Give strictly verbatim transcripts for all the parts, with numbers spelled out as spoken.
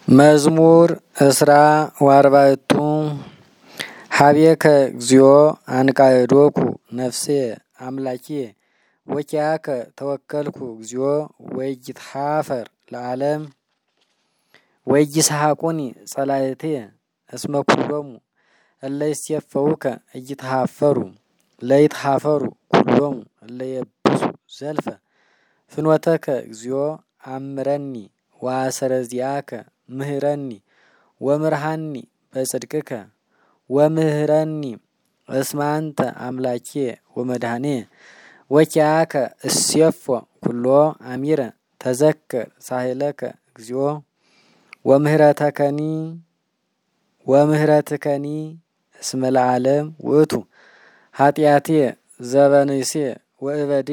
መዝሙር እስራ ወአርባዕቱ ሀቤከ እግዚኦ አንቃዕዶኩ ነፍሴ አምላኬ ወኪያከ ተወከልኩ እግዚኦ ወይትሐፈር ለዓለም ወይስሐቁኒ ጸላእቴ እስመ ኩሎሙ እለ ይሴፈውከ ኢይትሐፈሩ ለይትሐፈሩ ኩሎሙ እለ የብሱ ዘልፈ ፍኖተከ እግዚኦ አምረኒ ወአሰረ ዚአከ ምህረኒ ወምርሃኒ በጽድቅከ ወምህረኒ እስመ አንተ አምላኬ ወመድኃኔ ወኪያከ እሴፎ ኩሎ አሚረ ተዘከር ሳህለከ እግዚኦ ወምህረተከኒ ወምህረትከኒ እስመ ለዓለም ውእቱ ኃጢአቴ ዘበንእሴ ወእበዴ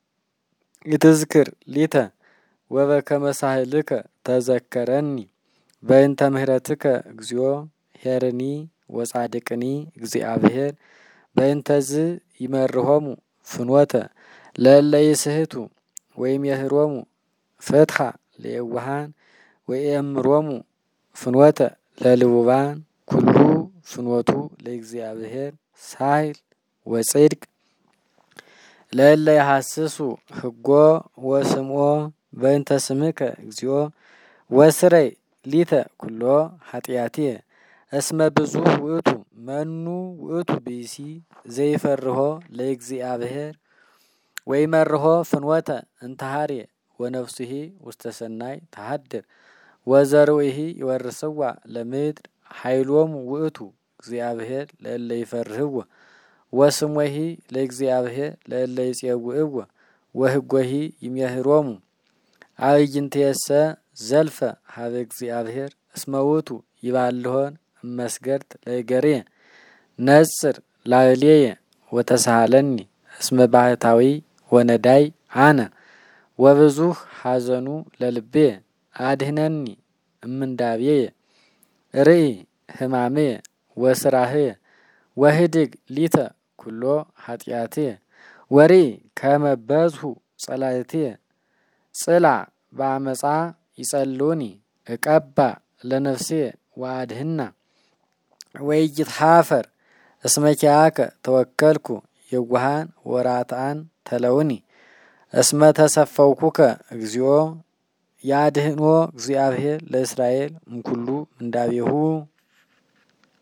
ይትዝክር ሊተ ወበከመ ሳህልከ ተዘከረኒ በእንተ ምህረትከ እግዚኦ ኄርኒ ወጻድቅኒ እግዚአብሔር በእንተዝ ይመርሆሙ ፍኖተ ለእለ ይስሕቱ ወይሜህሮሙ ፍትሐ ለየዋሃን ወየእምሮሙ ፍኖተ ለልቡባን ኩሉ ፍኖቱ ለእግዚአብሔር ሳህል ወጽድቅ ለእለ ይሐስሱ ሕጎ ወስምዖ በእንተ ስምከ እግዚኦ ወስረይ ሊተ ኩሎ ኃጢአቴ እስመ ብዙኅ ውእቱ መኑ ውእቱ ብእሲ ዘይፈርሆ ለእግዚአብሔር ወይመርሆ ፍኖተ እንተሃሬ ወነፍሱሂ ውስተ ሰናይ ተሃድር ወዘርኡሂ ይወርስዋ ለምድር ኃይሎሙ ውእቱ እግዚአብሔር ለእለ ይፈርህዎ ወስሞሂ ለእግዚአብሔር ለእለ ይጼውዕዎ ወሕጎሂ ይሜህሮሙ አዕይንትየሰ ዘልፈ ሀበ እግዚአብሔር እስመ ውእቱ ይባልሆን እመስገርት ለእገሬ ነጽር ላዕሌየ ወተሳሃለኒ እስመ ባህታዊ ወነዳይ አነ ወብዙኅ ሐዘኑ ለልቤ አድኅነኒ እምንዳቤየ ርኢ ሕማምየ ወስራህየ ወህድግ ሊተ ኩሎ ኃጢአትየ ወርኢ ከመ በዝሑ ጸላእትየ ጽላእ በአመፃ ይጸልኡኒ እቀባእ ለነፍስየ ወአድኅና ወኢይትሐፈር እስመ ኪያከ ተወከልኩ የዋሃን ወራትዓን ተለውኒ እስመ ተሰፈውኩከ እግዚኦ ያድኅኖ እግዚአብሔር ለእስራኤል እምኩሉ ምንዳቤሁ